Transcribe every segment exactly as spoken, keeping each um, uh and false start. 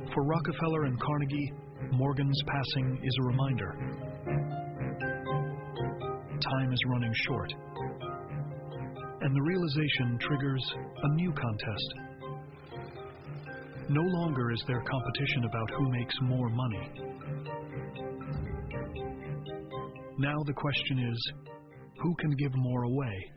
For Rockefeller and Carnegie, Morgan's passing is a reminder. Time is running short, and the realization triggers a new contest. No longer is there competition about who makes more money. Now the question is, who can give more away?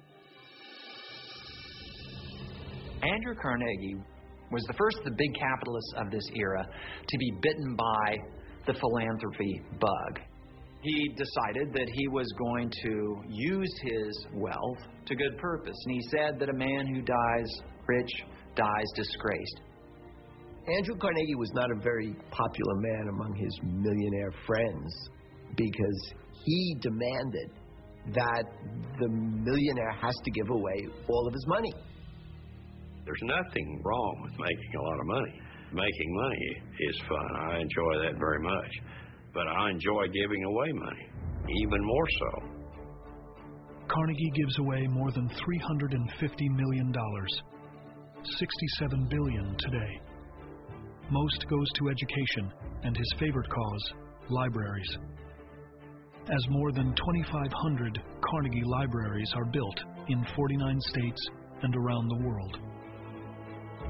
Andrew Carnegie was the first of the big capitalists of this era to be bitten by the philanthropy bug. He decided that he was going to use his wealth to good purpose, and he said that a man who dies rich dies disgraced. Andrew Carnegie was not a very popular man among his millionaire friends because he demanded that the millionaire has to give away all of his money. There's nothing wrong with making a lot of money. Making money is fun. I enjoy that very much. But I enjoy giving away money, even more so. Carnegie gives away more than three hundred fifty million dollars, sixty-seven billion dollars today. Most goes to education and his favorite cause, libraries. As more than twenty-five hundred Carnegie libraries are built in forty-nine states and around the world.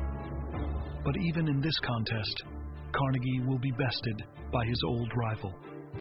But even in this contest, Carnegie will be bested by his old rival.